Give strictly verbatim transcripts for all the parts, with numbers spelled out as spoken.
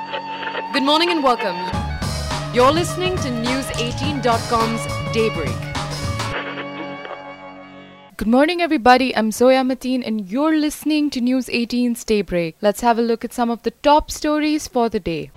Good morning and welcome. You're listening to News eighteen dot com's Daybreak. Good morning, everybody. I'm Zoya Mateen, and you're listening to News eighteen's Daybreak. Let's have a look at some of the top stories for the day.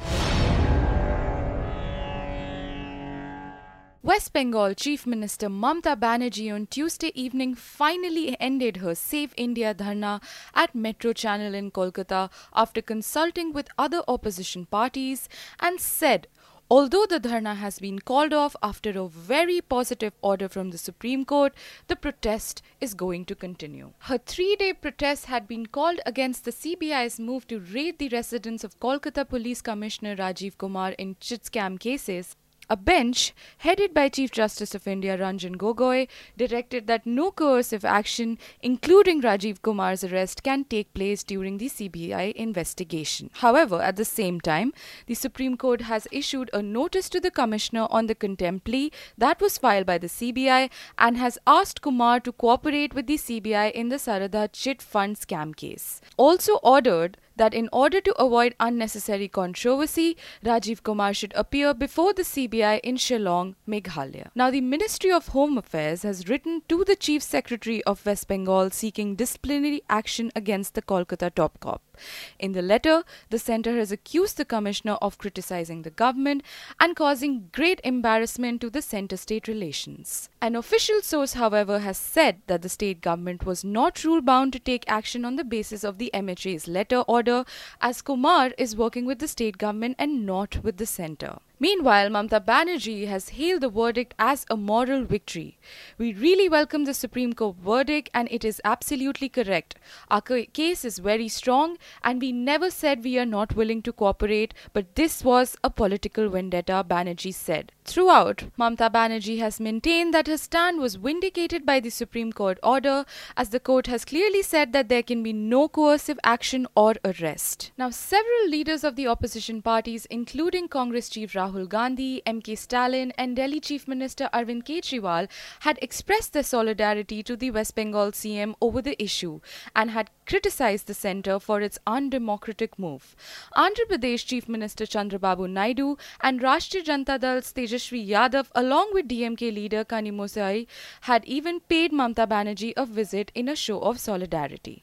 West Bengal Chief Minister Mamata Banerjee on Tuesday evening finally ended her Save India Dharna at Metro Channel in Kolkata after consulting with other opposition parties and said, although the dharna has been called off after a very positive order from the Supreme Court, the protest is going to continue. Her three-day protest had been called against the C B I's move to raid the residence of Kolkata Police Commissioner Rajiv Kumar in chit scam cases. A bench, headed by Chief Justice of India Ranjan Gogoi, directed that no coercive action, including Rajiv Kumar's arrest, can take place during the C B I investigation. However, at the same time, the Supreme Court has issued a notice to the Commissioner on the contempt plea that was filed by the C B I and has asked Kumar to cooperate with the C B I in the Saradha chit fund scam case. Also ordered that in order to avoid unnecessary controversy, Rajiv Kumar should appear before the C B I in Shillong, Meghalaya. Now, the Ministry of Home Affairs has written to the Chief Secretary of West Bengal seeking disciplinary action against the Kolkata top cop. In the letter, the centre has accused the Commissioner of criticising the government and causing great embarrassment to the centre-state relations. An official source, however, has said that the state government was not rule-bound to take action on the basis of the M H A's letter order, as Kumar is working with the state government and not with the centre. Meanwhile, Mamata Banerjee has hailed the verdict as a moral victory. We really welcome the Supreme Court verdict and it is absolutely correct. Our case is very strong and we never said we are not willing to cooperate, but this was a political vendetta, Banerjee said. Throughout, Mamata Banerjee has maintained that her stand was vindicated by the Supreme Court order, as the court has clearly said that there can be no coercive action or arrest. Now, several leaders of the opposition parties, including Congress Chief Rahul Gandhi, M K Stalin and Delhi Chief Minister Arvind Kejriwal had expressed their solidarity to the West Bengal C M over the issue and had criticized the centre for its undemocratic move. Andhra Pradesh Chief Minister Chandrababu Naidu and Rashtriya Janata Dal's Tejasvi Yadav along with D M K leader Kanimozai had even paid Mamata Banerjee a visit in a show of solidarity.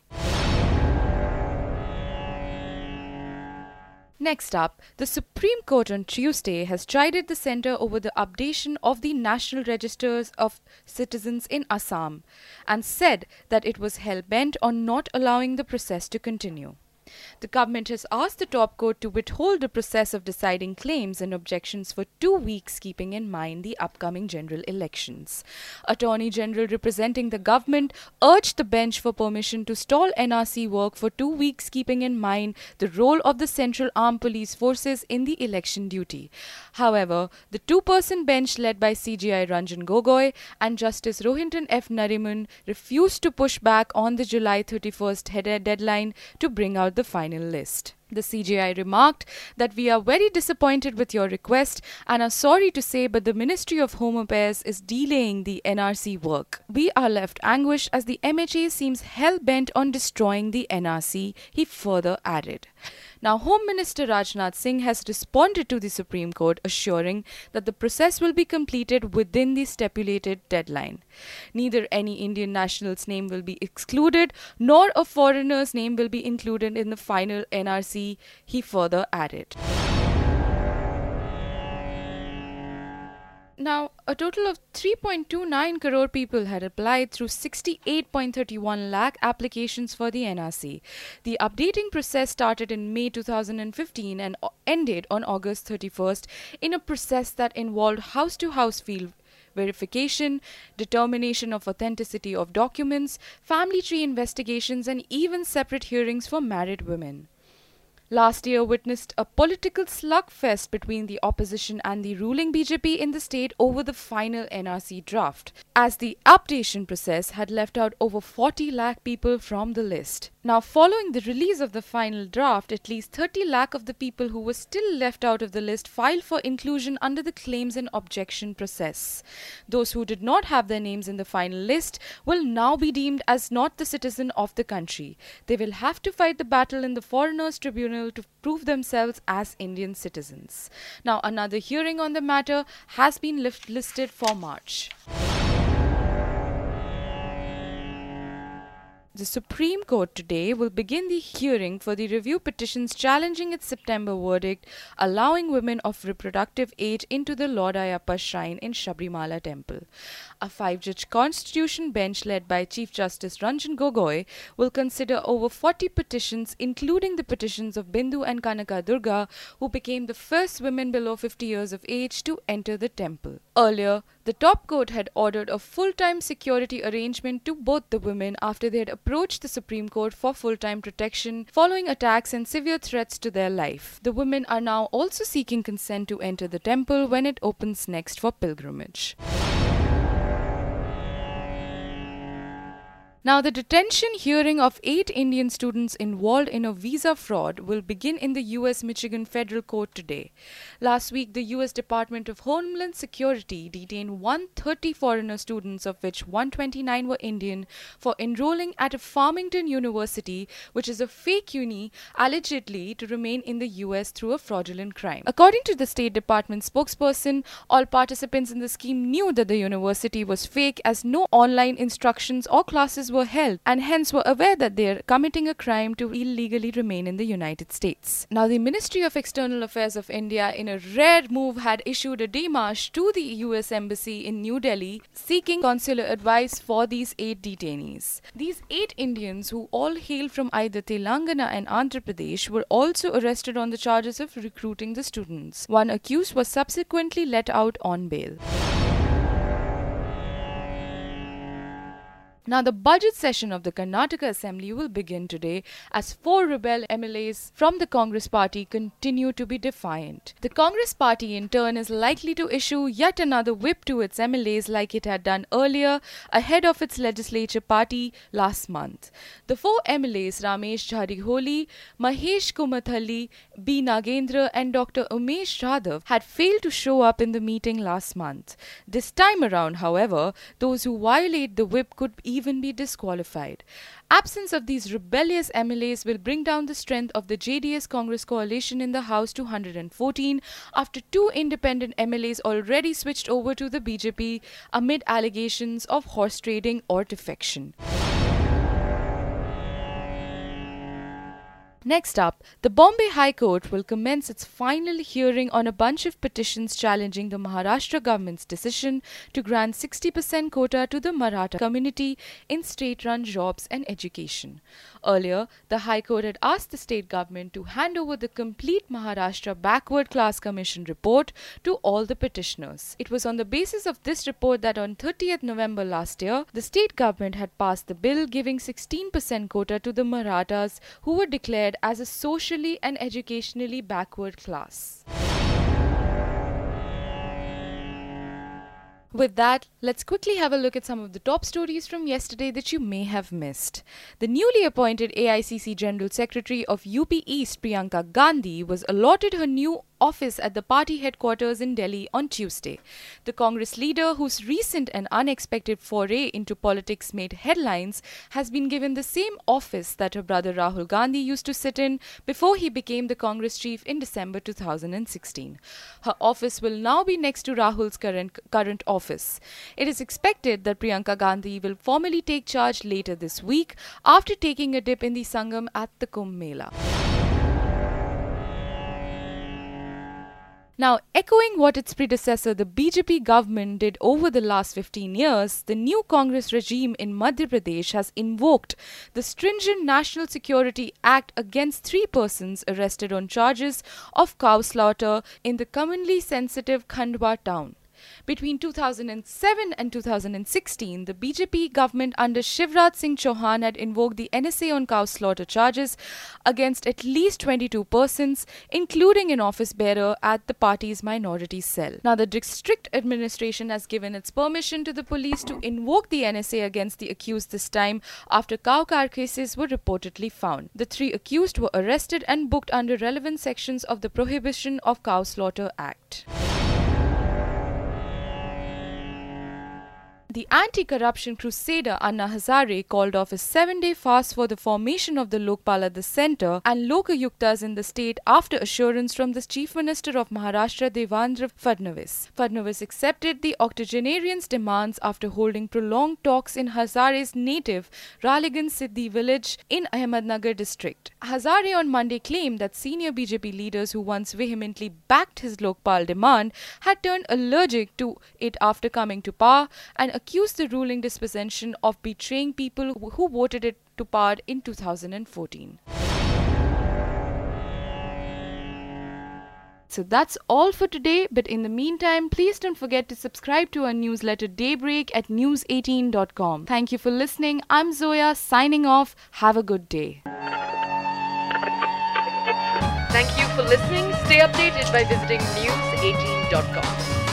Next up, the Supreme Court on Tuesday has chided the centre over the updation of the National Registers of Citizens in Assam and said that it was hell-bent on not allowing the process to continue. The government has asked the top court to withhold the process of deciding claims and objections for two weeks, keeping in mind the upcoming general elections. Attorney General representing the government urged the bench for permission to stall N R C work for two weeks, keeping in mind the role of the Central Armed Police Forces in the election duty. However, the two-person bench led by C J I Ranjan Gogoi and Justice Rohinton F. Nariman refused to push back on the July thirty-first deadline to bring out the final list. The C J I remarked that we are very disappointed with your request and are sorry to say, but the Ministry of Home Affairs is delaying the N R C work. We are left anguished as the M H A seems hell-bent on destroying the N R C, he further added. Now, Home Minister Rajnath Singh has responded to the Supreme Court, assuring that the process will be completed within the stipulated deadline. Neither any Indian national's name will be excluded, nor a foreigner's name will be included in the final N R C, he further added. Now, a total of three point two nine crore people had applied through sixty-eight point three one lakh applications for the N R C. The updating process started in May two thousand fifteen and ended on August thirty-first in a process that involved house-to-house field verification, determination of authenticity of documents, family tree investigations, and even separate hearings for married women. Last year witnessed a political slugfest between the opposition and the ruling B J P in the state over the final N R C draft, as the updation process had left out over forty lakh people from the list. Now, following the release of the final draft, at least thirty lakh of the people who were still left out of the list filed for inclusion under the claims and objection process. Those who did not have their names in the final list will now be deemed as not the citizen of the country. They will have to fight the battle in the Foreigners Tribunal tribunal to prove themselves as Indian citizens. Now, another hearing on the matter has been lift- listed for March. The Supreme Court today will begin the hearing for the review petitions challenging its September verdict, allowing women of reproductive age into the Lord Ayappa shrine in Sabrimala temple. A five-judge constitution bench led by Chief Justice Ranjan Gogoi will consider over forty petitions, including the petitions of Bindu and Kanaka Durga, who became the first women below fifty years of age to enter the temple. Earlier, the top court had ordered a full-time security arrangement to both the women after they had approached the Supreme Court for full-time protection following attacks and severe threats to their life. The women are now also seeking consent to enter the temple when it opens next for pilgrimage. Now, the detention hearing of eight Indian students involved in a visa fraud will begin in the U S Michigan Federal Court today. Last week, the U S Department of Homeland Security detained one hundred thirty foreigner students, of which one hundred twenty-nine were Indian, for enrolling at a Farmington University, which is a fake uni, allegedly to remain in the U S through a fraudulent crime. According to the State Department spokesperson, all participants in the scheme knew that the university was fake, as no online instructions or classes were were held, and hence were aware that they are committing a crime to illegally remain in the United States. Now, the Ministry of External Affairs of India, in a rare move, had issued a démarche to the U S Embassy in New Delhi seeking consular advice for these eight detainees. These eight Indians, who all hail from either Telangana and Andhra Pradesh, were also arrested on the charges of recruiting the students. One accused was subsequently let out on bail. Now, the budget session of the Karnataka Assembly will begin today as four rebel M L As from the Congress party continue to be defiant. The Congress party, in turn, is likely to issue yet another whip to its M L As like it had done earlier ahead of its legislature party last month. The four M L As, Ramesh Jariholi, Mahesh Kumathalli, B. Nagendra and Doctor Umesh Yadav, had failed to show up in the meeting last month. This time around, however, those who violate the whip could even be disqualified. Absence of these rebellious M L As will bring down the strength of the J D S Congress coalition in the House to one hundred fourteen after two independent M L As already switched over to the B J P amid allegations of horse trading or defection. Next up, the Bombay High Court will commence its final hearing on a bunch of petitions challenging the Maharashtra government's decision to grant sixty percent quota to the Maratha community in state-run jobs and education. Earlier, the High Court had asked the state government to hand over the complete Maharashtra Backward Class Commission report to all the petitioners. It was on the basis of this report that on thirtieth November last year, the state government had passed the bill giving sixteen percent quota to the Marathas, who were declared as a socially and educationally backward class. With that, let's quickly have a look at some of the top stories from yesterday that you may have missed. The newly appointed A I C C General Secretary of U P East, Priyanka Gandhi, was allotted her new office at the party headquarters in Delhi on Tuesday. The Congress leader, whose recent and unexpected foray into politics made headlines, has been given the same office that her brother Rahul Gandhi used to sit in before he became the Congress chief in December two thousand sixteen. Her office will now be next to Rahul's current, current office. It is expected that Priyanka Gandhi will formally take charge later this week after taking a dip in the Sangam at the Kumbh Mela. Now, echoing what its predecessor, the B J P government, did over the last fifteen years, the new Congress regime in Madhya Pradesh has invoked the stringent National Security Act against three persons arrested on charges of cow slaughter in the commonly sensitive Khandwa town. Between two thousand seven and two thousand sixteen, the B J P government under Shivraj Singh Chauhan had invoked the N S A on cow slaughter charges against at least twenty-two persons, including an office bearer at the party's minority cell. Now, the district administration has given its permission to the police to invoke the N S A against the accused this time after cow carcasses were reportedly found. The three accused were arrested and booked under relevant sections of the Prohibition of Cow Slaughter Act. The anti-corruption crusader Anna Hazare called off a seven-day fast for the formation of the Lokpal at the centre and Lokayuktas in the state after assurance from the Chief Minister of Maharashtra Devendra Fadnavis. Fadnavis accepted the octogenarian's demands after holding prolonged talks in Hazare's native Ralegan Siddhi village in Ahmednagar district. Hazare on Monday claimed that senior B J P leaders who once vehemently backed his Lokpal demand had turned allergic to it after coming to power and accused the ruling dispossession of betraying people who voted it to power in two thousand fourteen. So that's all for today, but in the meantime, please don't forget to subscribe to our newsletter Daybreak at news eighteen dot com. Thank you for listening. I'm Zoya, signing off. Have a good day. Thank you for listening. Stay updated by visiting news eighteen dot com.